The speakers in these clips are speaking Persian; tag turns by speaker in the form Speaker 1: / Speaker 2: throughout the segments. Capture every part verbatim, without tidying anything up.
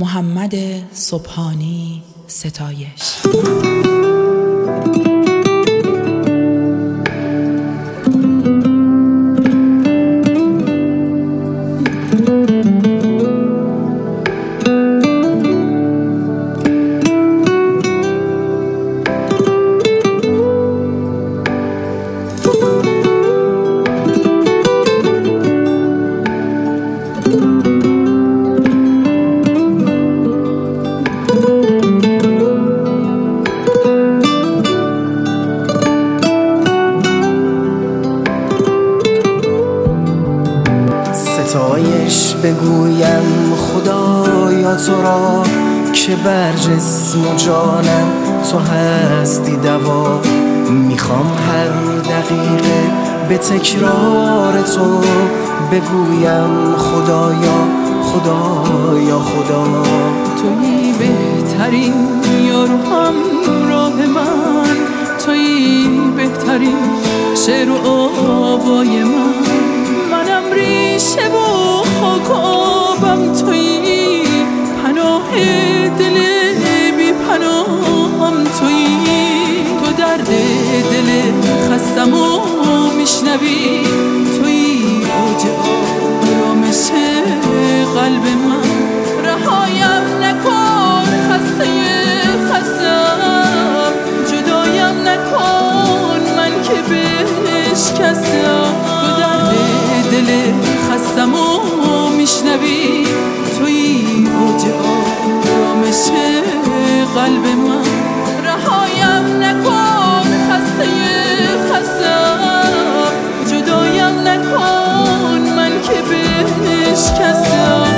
Speaker 1: محمد سبحانی ستایش.
Speaker 2: ستایش بگویم خدایا تو را که بر جسم و جانم تو هستی دوا. میخوام هر دقیقه به تکرار تو بگویم خدایا خدایا خدا.
Speaker 3: تویی بهترین یار و همراه من، تویی بهترین شعر و آوای من. منم ریشه و خاک آبم، تویی پناه دل بی پناهم. تویی تو درد دل خستم و میشنوی، تویی اوج آرامش قلب من. رهایم نکن خسته خستم، جدایم نکن من که بشکستم. تو درد دل خستم و میشنوی، تویی اوج آرامش قلب من. رهایم نکن خسته خستم، جدایم نکن من که بشکستم.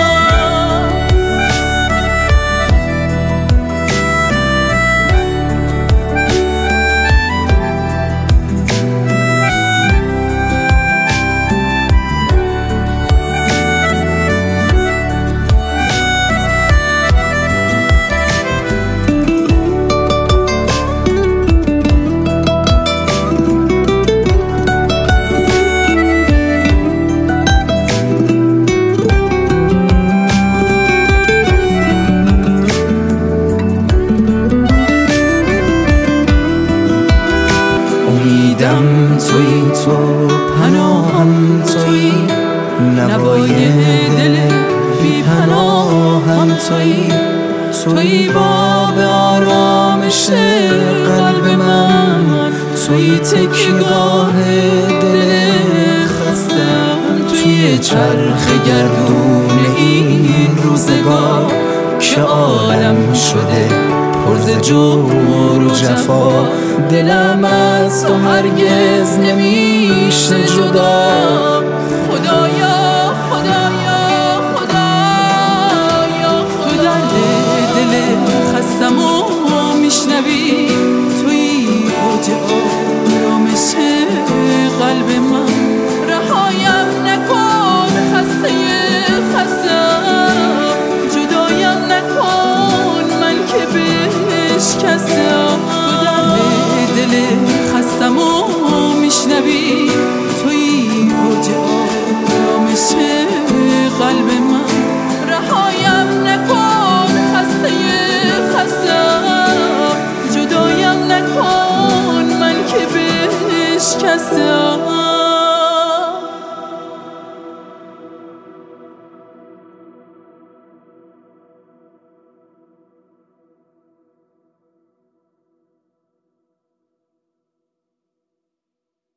Speaker 2: امیدم تویی، تو پناهم تویی، نوای دل بی پناهم تویی. تویی باب آرامش قلب من، تویی تکیه‌گاه دل خستم. توی چرخ گردون این روزگار که عالم شده پر ز جور و جفا. دلم از تو هرگز نمیشه جدا. خدایا خدایا خدایا
Speaker 3: تو درد دل خستم و میشنوی، تویی اوج آرامش قلب من. رهایم نکن خسته خستم، جدایم نکن من که بشکستم. تو درد دل خستم و میشنوی، تویی اوج آرامش قلب من.